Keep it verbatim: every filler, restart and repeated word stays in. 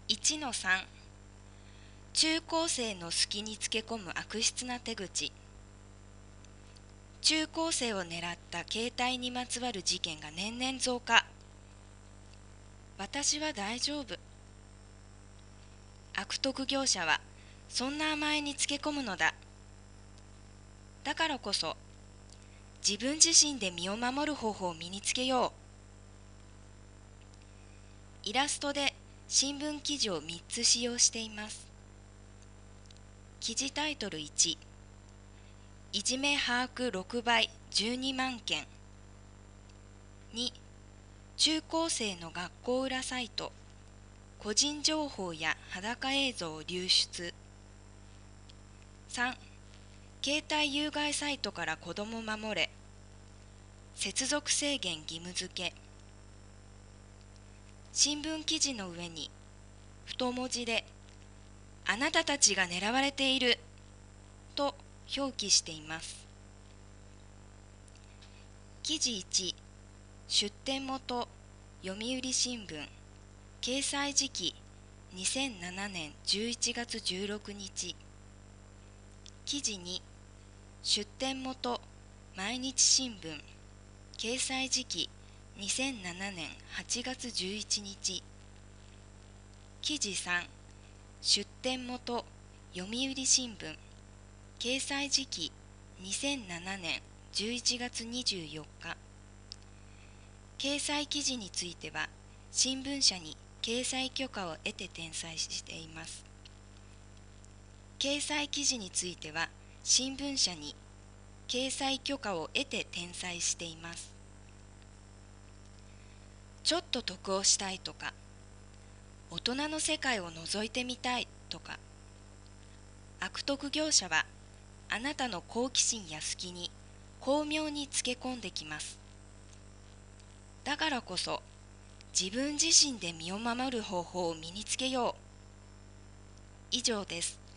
いちのさん 中高生の隙につけ込む悪質な手口。中高生を狙った携帯にまつわる事件が年々増加。私は大丈夫。悪徳業者はそんな甘えにつけ込むのだ。だからこそ自分自身で身を守る方法を身につけよう。イラストで新聞記事をみっつ使用しています。記事タイトルいち、いじめ把握ろくばいじゅうにまんけん。に、中高生の学校裏サイト、個人情報や裸映像を流出。さん、携帯有害サイトから子ども守れ、接続制限義務付け。新聞記事の上に太文字であなたたちが狙われていると表記しています。記事いち、出典元読売新聞、掲載時期にせんななねんじゅういちがつじゅうろくにち。記事に、出典元毎日新聞、掲載時期にせんななねんはちがつじゅういちにち。記事さん、出典元読売新聞、掲載時期にせんななねんじゅういちがつにじゅうよっか。掲載記事については新聞社に掲載許可を得て転載しています。掲載記事については新聞社に掲載許可を得て転載しています。ちょっと得をしたいとか、大人の世界を覗いてみたいとか、悪徳業者はあなたの好奇心や隙に巧妙につけ込んできます。だからこそ自分自身で身を守る方法を身につけよう。以上です。